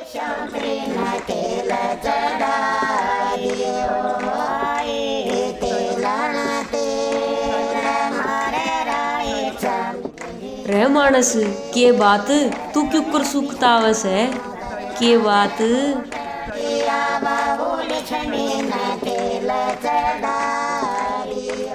श्यामरी न तेल चढ़ाइयो तेल मारे राय चम रे मानस के बात तू क्यों कर सुखतावस है के बात बाबूल छनी न तेल चढ़ाइयो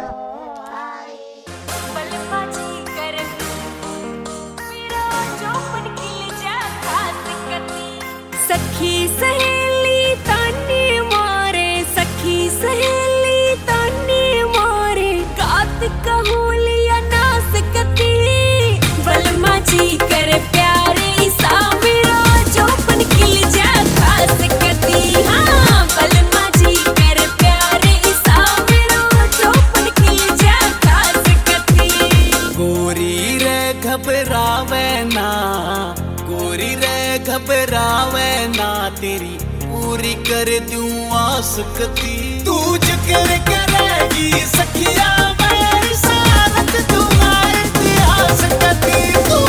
सखी सहेली ताने मारे सखी सहेली ताने मारे कात कहूलिया ना सकती बलमा जी कर प्यारे सा मेरा चौपन खिल जा खा सकती हाँ बलमा जी कर प्यारे सा मेरा चौपन खिल जा खा सकती गोरी रे घबरावे ना गोरी रे घबरावे ना तेरी पूरी कर दूं आसकती तू जिक्र करेगी सखिया मेरी सारत तुम्हारे इतिहास कती तू